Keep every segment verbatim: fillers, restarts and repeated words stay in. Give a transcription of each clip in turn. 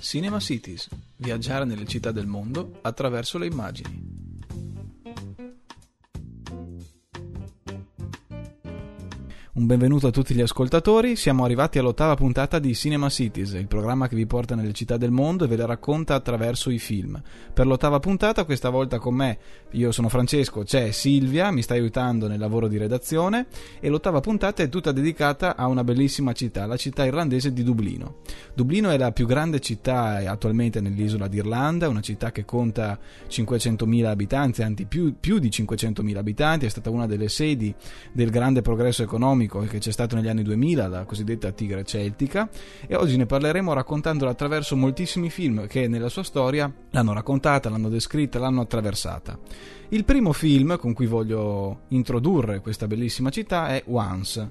Cinema Cities, viaggiare nelle città del mondo attraverso le immagini. Un benvenuto a tutti gli ascoltatori, siamo arrivati all'ottava puntata di Cinema Cities, il programma che vi porta nelle città del mondo e ve le racconta attraverso i film. Per l'ottava puntata, questa volta con me, io sono Francesco, c'è Silvia, mi sta aiutando nel lavoro di redazione, e l'ottava puntata è tutta dedicata a una bellissima città, la città irlandese di Dublino. Dublino è la più grande città attualmente nell'isola d'Irlanda, una città che conta cinquecentomila abitanti, anzi più, più di cinquecentomila abitanti, è stata una delle sedi del grande progresso economico che c'è stato negli anni duemila, la cosiddetta tigre celtica, e oggi ne parleremo raccontandola attraverso moltissimi film che nella sua storia l'hanno raccontata, l'hanno descritta, l'hanno attraversata. Il primo film con cui voglio introdurre questa bellissima città è Once.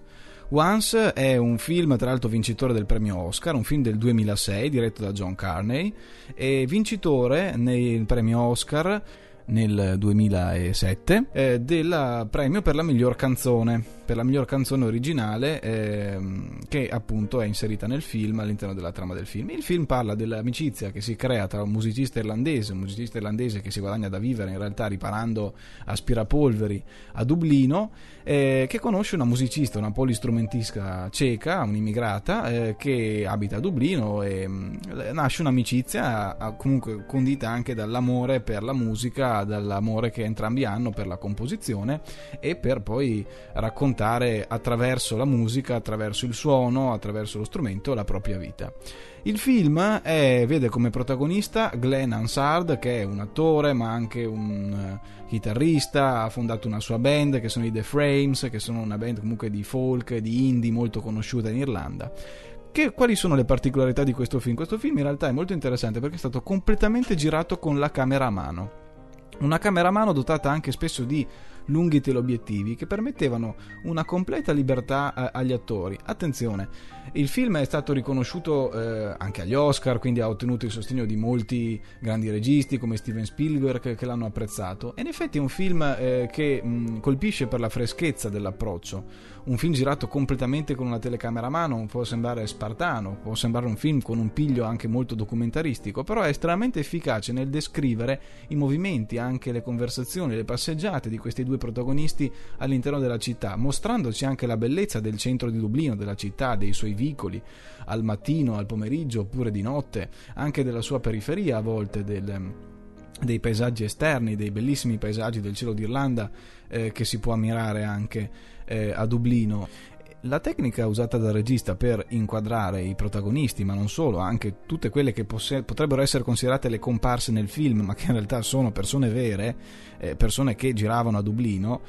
Once è un film, tra l'altro vincitore del premio Oscar, un film del duemilasei diretto da John Carney e vincitore nel premio Oscar nel duemilasette eh, del premio per la miglior canzone per la miglior canzone originale eh, che appunto è inserita nel film, all'interno della trama del film. Il film parla dell'amicizia che si crea tra un musicista irlandese un musicista irlandese che si guadagna da vivere in realtà riparando aspirapolveri a Dublino, eh, che conosce una musicista, una polistrumentista ceca, un'immigrata eh, che abita a Dublino, e mh, nasce un'amicizia a, comunque condita anche dall'amore per la musica, dall'amore che entrambi hanno per la composizione e per poi raccontare attraverso la musica, attraverso il suono, attraverso lo strumento la propria vita. Il film è, vede come protagonista Glenn Hansard, che è un attore ma anche un uh, chitarrista, ha fondato una sua band che sono i The Frames, che sono una band comunque di folk, di indie molto conosciuta in Irlanda. Che, quali sono le particolarità di questo film? Questo film in realtà è molto interessante perché è stato completamente girato con la camera a mano. Una camera a mano dotata anche spesso di lunghi teleobiettivi che permettevano una completa libertà eh, agli attori. Attenzione, il film è stato riconosciuto eh, anche agli Oscar, quindi ha ottenuto il sostegno di molti grandi registi come Steven Spielberg che l'hanno apprezzato. E in effetti è un film eh, che mh, colpisce per la freschezza dell'approccio. Un film girato completamente con una telecamera a mano può sembrare spartano, può sembrare un film con un piglio anche molto documentaristico, però è estremamente efficace nel descrivere i movimenti, anche le conversazioni, le passeggiate di questi due protagonisti all'interno della città, mostrandoci anche la bellezza del centro di Dublino, della città, dei suoi vicoli al mattino, al pomeriggio oppure di notte, anche della sua periferia a volte, del, dei paesaggi esterni, dei bellissimi paesaggi del cielo d'Irlanda eh, che si può ammirare anche eh, a Dublino. La tecnica usata dal regista per inquadrare i protagonisti, ma non solo, anche tutte quelle che posse- potrebbero essere considerate le comparse nel film, ma che in realtà sono persone vere, eh, persone che giravano a Dublino,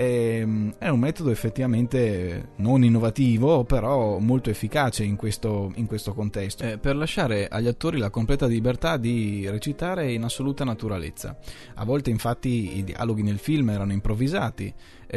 eh, è un metodo effettivamente non innovativo, però molto efficace in questo, in questo contesto, eh, per lasciare agli attori la completa libertà di recitare in assoluta naturalezza. A volte infatti i dialoghi nel film erano improvvisati,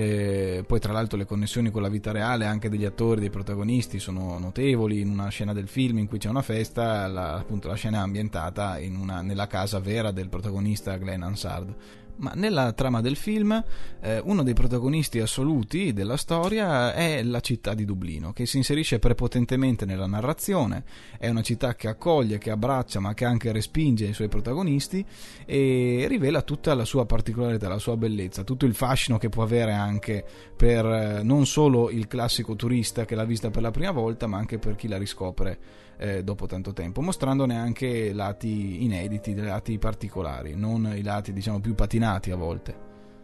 eh, poi tra l'altro le connessioni con la vita reale anche degli attori, dei protagonisti sono notevoli. In una scena del film in cui c'è una festa, la, appunto la scena è ambientata in una, nella casa vera del protagonista Glenn Hansard. Ma nella trama del film eh, uno dei protagonisti assoluti della storia è la città di Dublino, che si inserisce prepotentemente nella narrazione. È una città che accoglie, che abbraccia, ma che anche respinge i suoi protagonisti e rivela tutta la sua particolarità, la sua bellezza, tutto il fascino che può avere anche per eh, non solo il classico turista che l'ha vista per la prima volta, ma anche per chi la riscopre eh, dopo tanto tempo, mostrandone anche lati inediti, lati particolari, non i lati diciamo più patinati a volte.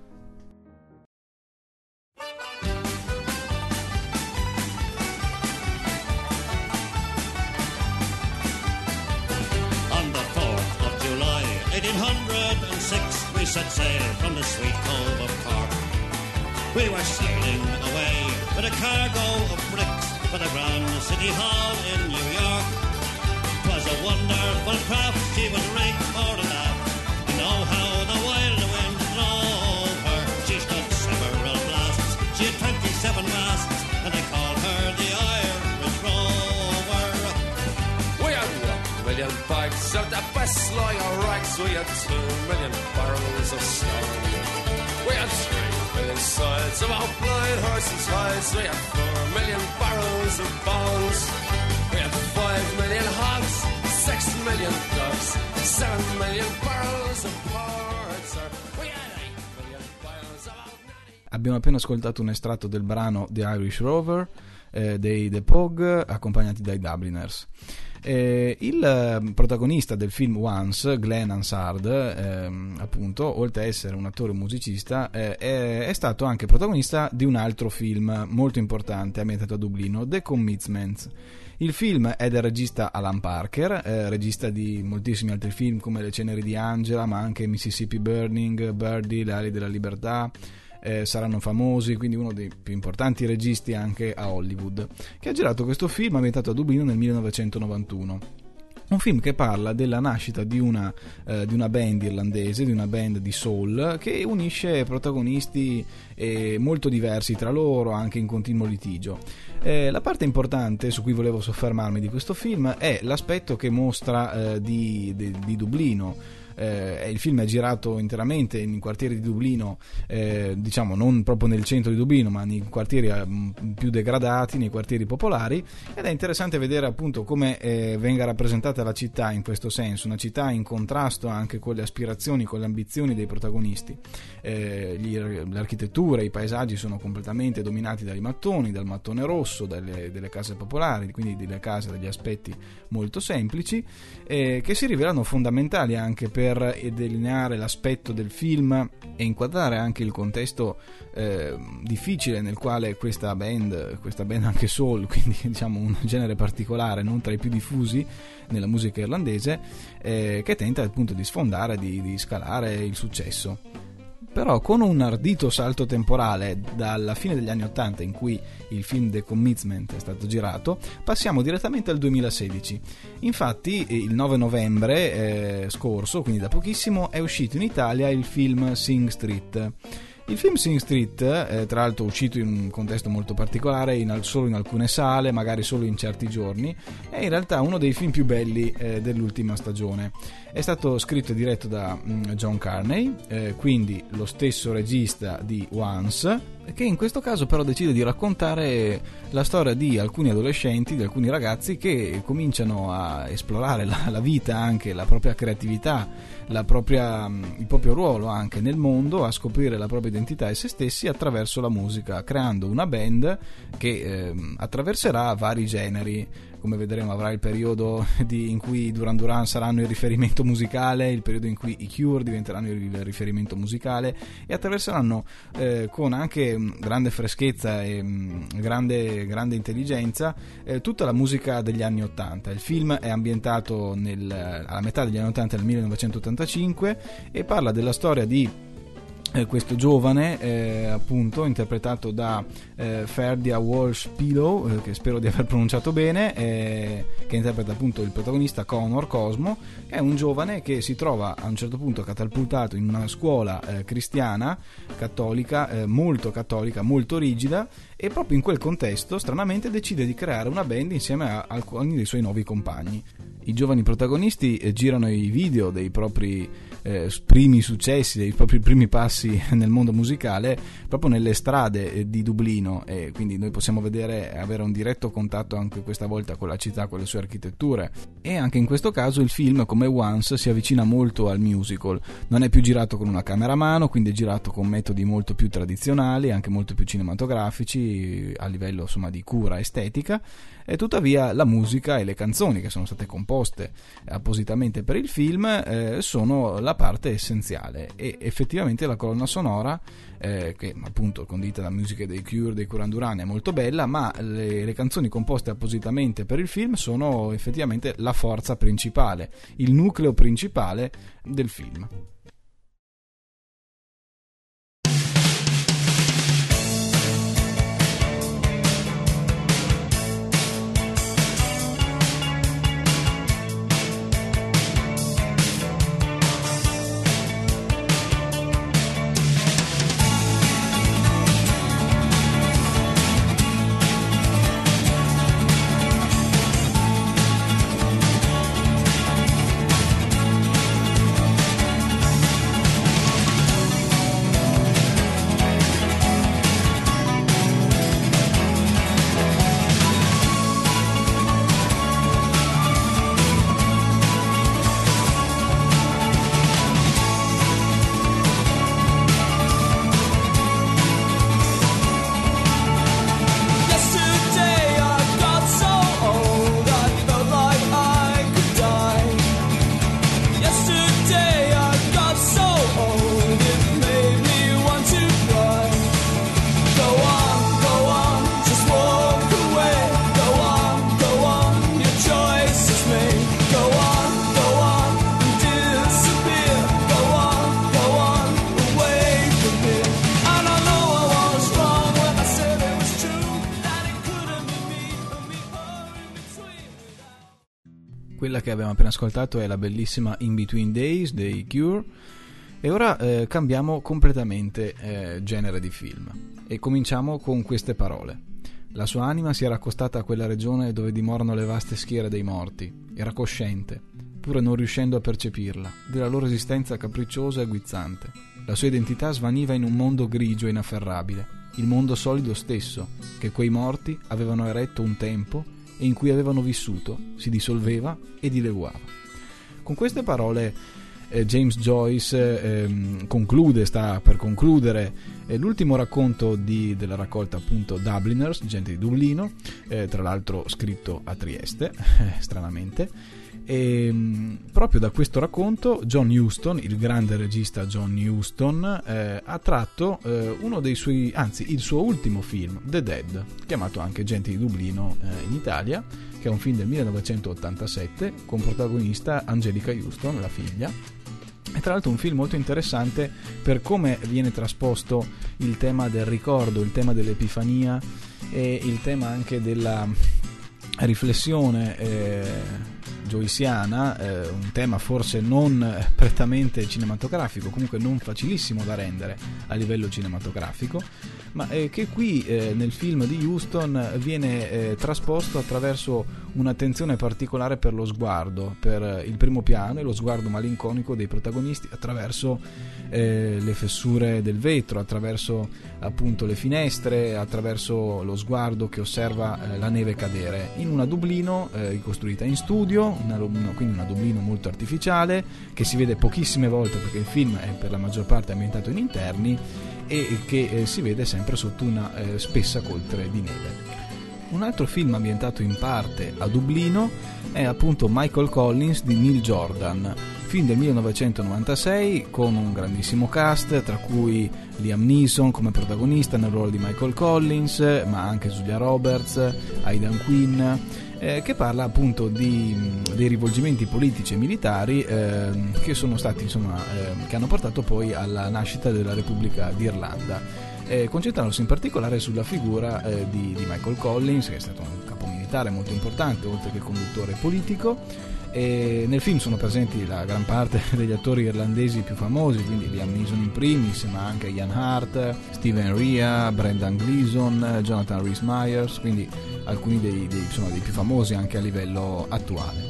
On the fourth of July, eighteen oh six, we set sail from the sweet cove of Cork. We were sailing away with a cargo of bricks for the Grand City Hall in New York. 'Twas a wonderful craft, she was rigged for the laugh. And oh, how the wild wind drove her. She stood several blasts, she had twenty-seven masts, and they called her the Irish Rover. We had one million bags of the best lawyer rags. We had two million barrels of stone. We had three million sides of our blind horses' hides. We had four million barrels of bones. We had five million hogs, six million Abbiamo appena ascoltato un estratto del brano The Irish Rover eh, dei The Pog, accompagnati dai Dubliners. Eh, il eh, protagonista del film Once, Glenn Hansard, eh, appunto, oltre a essere un attore musicista, eh, è, è stato anche protagonista di un altro film molto importante ambientato a Dublino, The Commitments. Il film è del regista Alan Parker, eh, regista di moltissimi altri film come Le ceneri di Angela, ma anche Mississippi Burning, Birdie, Le ali della libertà. Eh, saranno famosi, quindi uno dei più importanti registi anche a Hollywood, che ha girato questo film ambientato a Dublino nel millenovecentonovantuno. Un film che parla della nascita di una, eh, di una band irlandese, di una band di soul, che unisce protagonisti eh, molto diversi tra loro, anche in continuo litigio. Eh, la parte importante su cui volevo soffermarmi di questo film è l'aspetto che mostra eh, di, di, di Dublino. Eh, il film è girato interamente in quartieri di Dublino, eh, diciamo non proprio nel centro di Dublino, ma nei quartieri eh, più degradati, nei quartieri popolari, ed è interessante vedere appunto come eh, venga rappresentata la città in questo senso, una città in contrasto anche con le aspirazioni, con le ambizioni dei protagonisti. Eh, gli, le architetture, i paesaggi sono completamente dominati dai mattoni, dal mattone rosso, dalle, delle case popolari, quindi delle case, degli aspetti molto semplici, eh, che si rivelano fondamentali anche per per delineare l'aspetto del film e inquadrare anche il contesto eh, difficile nel quale questa band, questa band anche soul, quindi diciamo un genere particolare, non tra i più diffusi nella musica irlandese, eh, che tenta appunto di sfondare, di, di scalare il successo. Però con un ardito salto temporale dalla fine degli anni ottanta, in cui il film The Commitment è stato girato, passiamo direttamente al duemilasedici. Infatti il nove novembre eh, scorso, quindi da pochissimo, è uscito in Italia il film Sing Street. Il film Sing Street, eh, tra l'altro uscito in un contesto molto particolare, in, solo in alcune sale, magari solo in certi giorni, è in realtà uno dei film più belli eh, dell'ultima stagione. È stato scritto e diretto da mh, John Carney, eh, quindi lo stesso regista di Once, che in questo caso però decide di raccontare la storia di alcuni adolescenti, di alcuni ragazzi che cominciano a esplorare la, la vita, anche la propria creatività, la propria, il proprio ruolo anche nel mondo, a scoprire la propria identità e se stessi attraverso la musica, creando una band che eh, attraverserà vari generi. Come vedremo avrà il periodo di, in cui Duran Duran saranno il riferimento musicale, il periodo in cui i Cure diventeranno il riferimento musicale, e attraverseranno eh, con anche grande freschezza e mh, grande, grande intelligenza eh, tutta la musica degli anni ottanta. Il film è ambientato nel, alla metà degli anni ottanta, nel millenovecentottantacinque, e parla della storia di Eh, questo giovane eh, appunto interpretato da eh, Ferdia Walsh Pillow, eh, che spero di aver pronunciato bene, eh, che interpreta appunto il protagonista Connor Cosmo. È un giovane che si trova a un certo punto catapultato in una scuola eh, cristiana cattolica, eh, molto cattolica, molto rigida, e proprio in quel contesto stranamente decide di creare una band insieme a alcuni dei suoi nuovi compagni. I giovani protagonisti eh, girano i video dei propri eh, primi successi, dei propri primi passi nel mondo musicale proprio nelle strade eh, di Dublino, e quindi noi possiamo vedere, avere un diretto contatto anche questa volta con la città, con le sue architetture. E anche in questo caso il film, come Once, si avvicina molto al musical. Non è più girato con una camera a mano, quindi è girato con metodi molto più tradizionali, anche molto più cinematografici a livello insomma di cura estetica, e tuttavia la musica e le canzoni che sono state composte appositamente per il film eh, sono la parte essenziale, e effettivamente la colonna sonora eh, che appunto condita da musiche dei Cure, dei Duran Duran, è molto bella, ma le, le canzoni composte appositamente per il film sono effettivamente la forza principale, il nucleo principale del film. Quella che abbiamo appena ascoltato è la bellissima In Between Days dei Cure. E ora eh, cambiamo completamente eh, genere di film e cominciamo con queste parole. La sua anima si era accostata a quella regione dove dimorano le vaste schiere dei morti. Era cosciente, pur non riuscendo a percepirla, della loro esistenza capricciosa e guizzante. La sua identità svaniva in un mondo grigio e inafferrabile, il mondo solido stesso, che quei morti avevano eretto un tempo e in cui avevano vissuto, si dissolveva e dileguava. Con queste parole eh, James Joyce eh, conclude, sta per concludere eh, l'ultimo racconto di, della raccolta appunto Dubliners, gente di Dublino, eh, tra l'altro scritto a Trieste, eh, stranamente. E proprio da questo racconto John Huston, il grande regista John Huston, eh, ha tratto eh, uno dei suoi, anzi il suo ultimo film, The Dead, chiamato anche Gente di Dublino eh, in Italia, che è un film del millenovecentottantasette con protagonista Angelica Huston, la figlia. E tra l'altro un film molto interessante per come viene trasposto il tema del ricordo, il tema dell'epifania e il tema anche della riflessione eh, joyciana, eh, un tema forse non prettamente cinematografico, comunque non facilissimo da rendere a livello cinematografico, ma eh, che qui eh, nel film di Huston viene eh, trasposto attraverso un'attenzione particolare per lo sguardo, per il primo piano e lo sguardo malinconico dei protagonisti attraverso eh, le fessure del vetro, attraverso appunto le finestre, attraverso lo sguardo che osserva eh, la neve cadere in una Dublino eh, ricostruita in studio, una, quindi una Dublino molto artificiale che si vede pochissime volte perché il film è per la maggior parte ambientato in interni e che eh, si vede sempre sotto una eh, spessa coltre di neve. Un altro film ambientato in parte a Dublino è appunto Michael Collins di Neil Jordan, film del millenovecentonovantasei con un grandissimo cast, tra cui Liam Neeson come protagonista nel ruolo di Michael Collins, ma anche Julia Roberts, Aidan Quinn, eh, che parla appunto di, dei rivolgimenti politici e militari eh, che sono stati insomma eh, che hanno portato poi alla nascita della Repubblica d'Irlanda. Eh, concentrandosi in particolare sulla figura eh, di, di Michael Collins, che è stato un capo militare molto importante oltre che conduttore politico. E nel film sono presenti la gran parte degli attori irlandesi più famosi, quindi Liam Neeson in primis, ma anche Ian Hart, Stephen Rea, Brendan Gleeson, Jonathan Rhys-Meyers, quindi alcuni dei, dei, insomma, dei più famosi anche a livello attuale.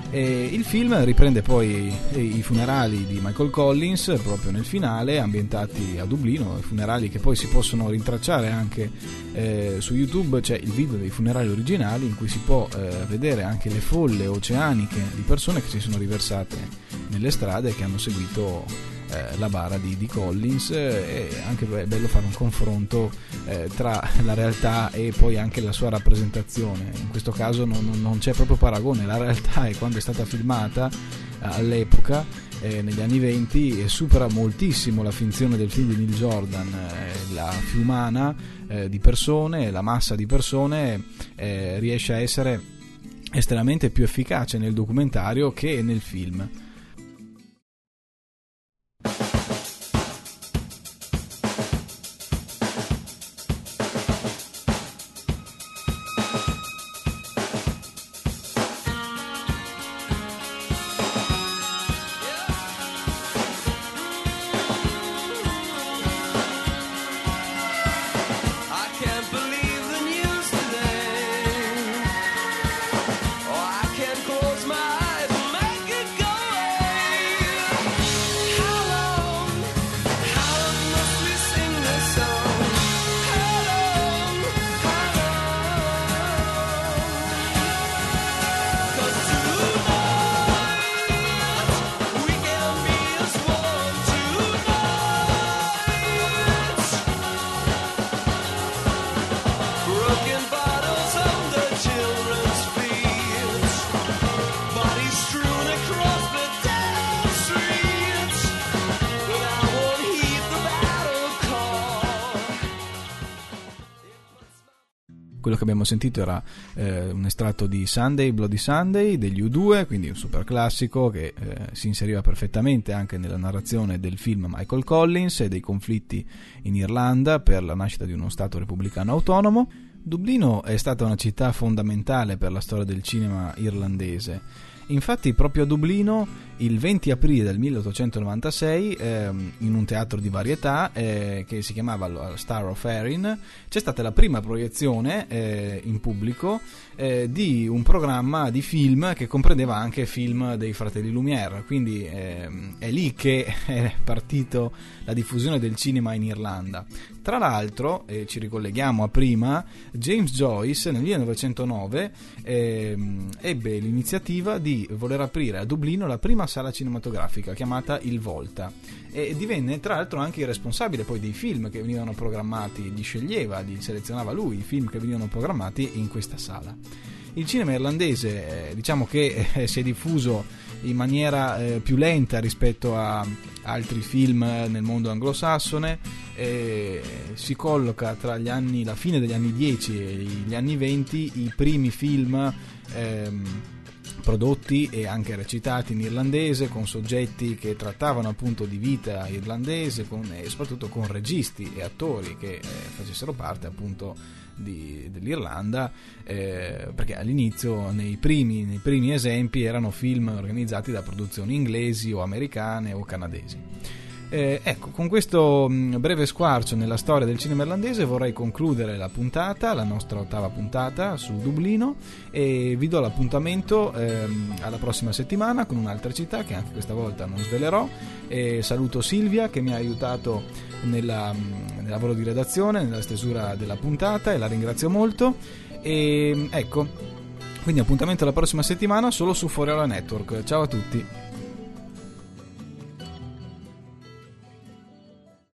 E il film riprende poi i funerali di Michael Collins proprio nel finale, ambientati a Dublino, funerali che poi si possono rintracciare anche eh, su YouTube. C'è il video dei funerali originali in cui si può eh, vedere anche le folle oceaniche di persone che si sono riversate nelle strade e che hanno seguito eh, la bara di, di Collins, eh, e anche è bello fare un confronto eh, tra la realtà e poi anche la sua rappresentazione. In questo caso non, non c'è proprio paragone, la realtà è quando è stata filmata eh, all'epoca eh, negli anni venti e supera moltissimo la finzione del film di Neil Jordan, eh, la fiumana eh, di persone, la massa di persone eh, riesce a essere estremamente più efficace nel documentario che nel film. Quello che abbiamo sentito era eh, un estratto di Sunday, Bloody Sunday degli U due, quindi un super classico che eh, si inseriva perfettamente anche nella narrazione del film Michael Collins e dei conflitti in Irlanda per la nascita di uno Stato repubblicano autonomo. Dublino è stata una città fondamentale per la storia del cinema irlandese Infatti proprio a Dublino il venti aprile del milleottocentonovantasei, ehm, in un teatro di varietà eh, che si chiamava Star of Erin, c'è stata la prima proiezione eh, in pubblico eh, di un programma di film che comprendeva anche film dei fratelli Lumière, quindi ehm, è lì che è partito la diffusione del cinema in Irlanda. Tra l'altro, e ci ricolleghiamo a prima, James Joyce nel millenovecentonove ehm, ebbe l'iniziativa di voler aprire a Dublino la prima sala cinematografica chiamata Il Volta, e divenne tra l'altro anche il responsabile poi dei film che venivano programmati, li sceglieva, li selezionava lui i film che venivano programmati in questa sala. Il cinema irlandese eh, diciamo che eh, si è diffuso in maniera eh, più lenta rispetto a altri film nel mondo anglosassone, eh, si colloca tra gli anni, la fine degli anni dieci e gli anni venti, i primi film ehm, prodotti e anche recitati in irlandese, con soggetti che trattavano appunto di vita irlandese, con, e soprattutto con registi e attori che eh, facessero parte appunto di, dell'Irlanda, eh, perché all'inizio nei primi, nei primi esempi erano film organizzati da produzioni inglesi o americane o canadesi. Eh, ecco, con questo mh, breve squarcio nella storia del cinema irlandese vorrei concludere la puntata, la nostra ottava puntata su Dublino, e vi do l'appuntamento ehm, alla prossima settimana con un'altra città che anche questa volta non svelerò. E saluto Silvia che mi ha aiutato nella, nel lavoro di redazione, nella stesura della puntata, e la ringrazio molto. E ecco, quindi appuntamento alla prossima settimana solo su Fuoriola Network. Ciao a tutti.